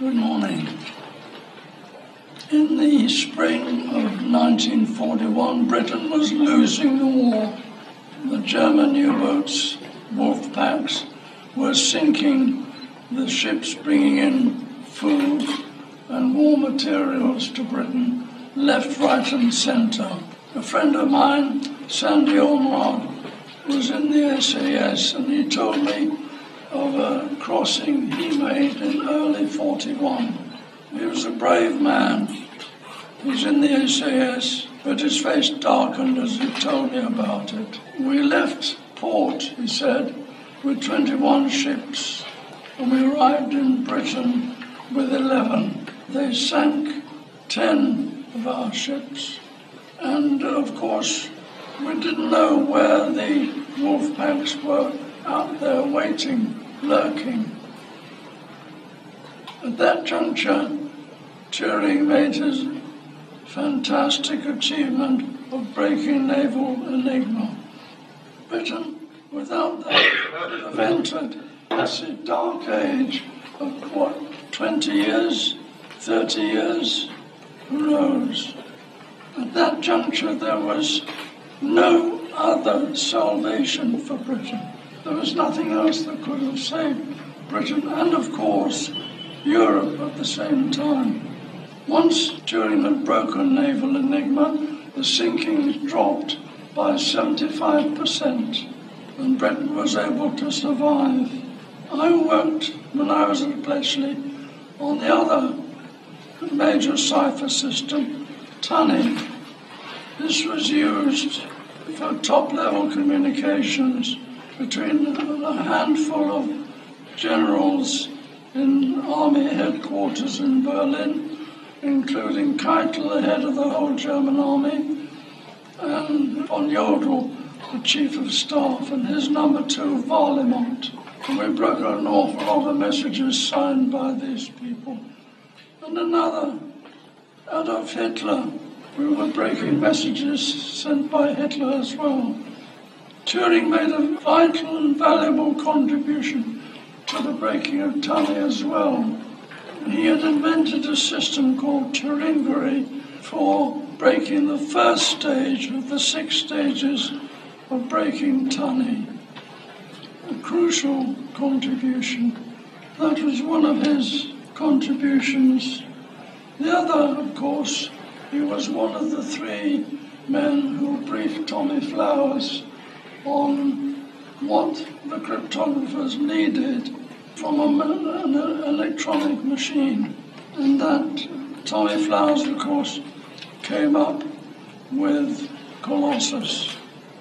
Good morning. In the spring of 1941, Britain was losing the war. The German U-boats, wolf packs, were sinking the ships bringing in food and war materials to Britain, left, right and centre. A friend of mine, Sandy Ormerod, was in the SAS, and he told me of a crossing he made in early 41. He was a brave man. He was in the SAS, but his face darkened as he told me about it. We left port, he said, with 21 ships, and we arrived in Britain with 11. They sank 10 of our ships, and of course we didn't know where the wolf packs were out there waiting, lurking. At that juncture, Turing made his fantastic achievement of breaking naval enigma. Britain, without that, would have entered this dark age of 20 years, 30 years, who knows? At that juncture, there was no other salvation for Britain. There was nothing else that could have saved Britain and, of course, Europe at the same time. Once Turing had broken naval enigma, the sinkings dropped by 75%, and Britain was able to survive. I worked, when I was at Bletchley, on the other major cipher system, Tunny. This was used for top-level communications between a handful of generals in army headquarters in Berlin, including Keitel, the head of the whole German army, and von Jodl, the chief of staff, and his number two, Varlimont. And we broke an awful lot of messages signed by these people. And another, Adolf Hitler. We were breaking messages sent by Hitler as well. Turing made a vital and valuable contribution to the breaking of Tunny as well. He had invented a system called Turingary for breaking the first stage of the 6 stages of breaking Tunny. A crucial contribution. That was one of his contributions. The other, of course, he was one of the 3 men who briefed Tommy Flowers on what the cryptographers needed from an electronic machine. And that Tommy Flowers, of course, came up with Colossus.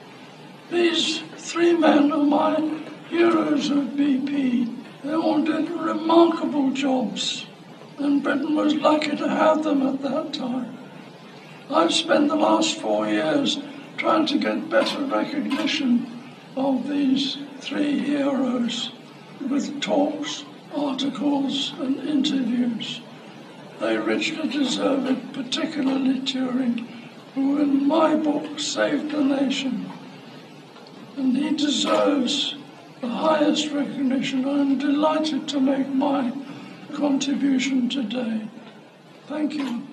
These 3 men are my heroes of BP. They all did remarkable jobs, and Britain was lucky to have them at that time. I've spent the last 4 years trying to get better recognition of these 3 heroes with talks, articles and interviews. They richly deserve it, particularly Turing, who in my book saved the nation. And he deserves the highest recognition. I'm delighted to make my contribution today. Thank you.